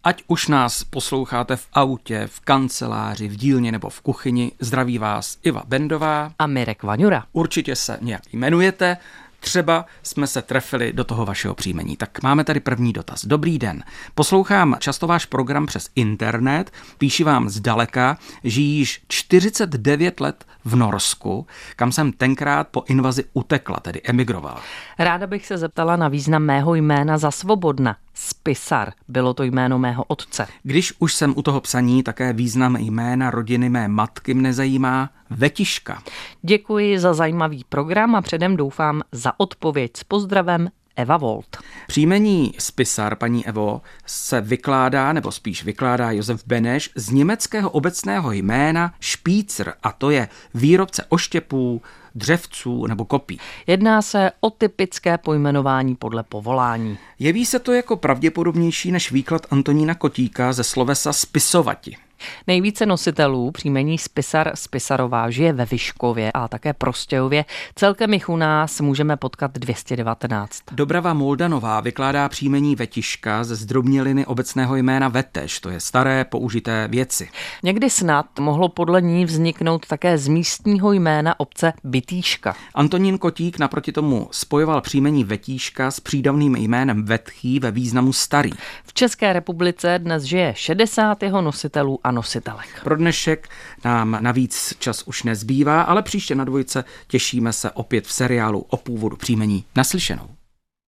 Ať už nás posloucháte v autě, v kanceláři, v dílně nebo v kuchyni, zdraví vás Iva Bendová a Mirek Vaňura. Určitě se nějak jmenujete, třeba jsme se trefili do toho vašeho příjmení. Tak máme tady první dotaz. Dobrý den. Poslouchám často váš program přes internet, píši vám zdaleka, žijí již 49 let v Norsku, kam jsem tenkrát po invazi utekla, tedy emigrovala. Ráda bych se zeptala na význam mého jména za Svobodna. Spisar, bylo to jméno mého otce. Když už jsem u toho psaní, také význam jména rodiny mé matky mne zajímá, Vetiška. Děkuji za zajímavý program a předem doufám za odpověď. S pozdravem, Eva Volt. Příjmení Spisar, paní Evo, se vykládá, nebo spíš vykládá Josef Beneš z německého obecného jména Špícer, a to je výrobce oštěpů, dřevců nebo kopí. Jedná se o typické pojmenování podle povolání. Jeví se to jako pravděpodobnější než výklad Antonína Kotíka ze slovesa spisovati. Nejvíce nositelů příjmení Spisar Spisarová žije ve Vyškově a také Prostějově. Celkem jich u nás můžeme potkat 219. Dobrava Moldanová vykládá příjmení Vetiška ze zdrobněliny obecného jména Veteš, to je staré použité věci. Někdy snad mohlo podle ní vzniknout také z místního jména obce Bytýška. Antonín Kotík naproti tomu spojoval příjmení Vetíška s přídavným jménem Vetchý ve významu starý. V České republice dnes žije 60 jeho nositelů a nositelek. Pro dnešek nám navíc čas už nezbývá, ale příště na Dvojce těšíme se opět v seriálu o původu příjmení. Naslyšenou.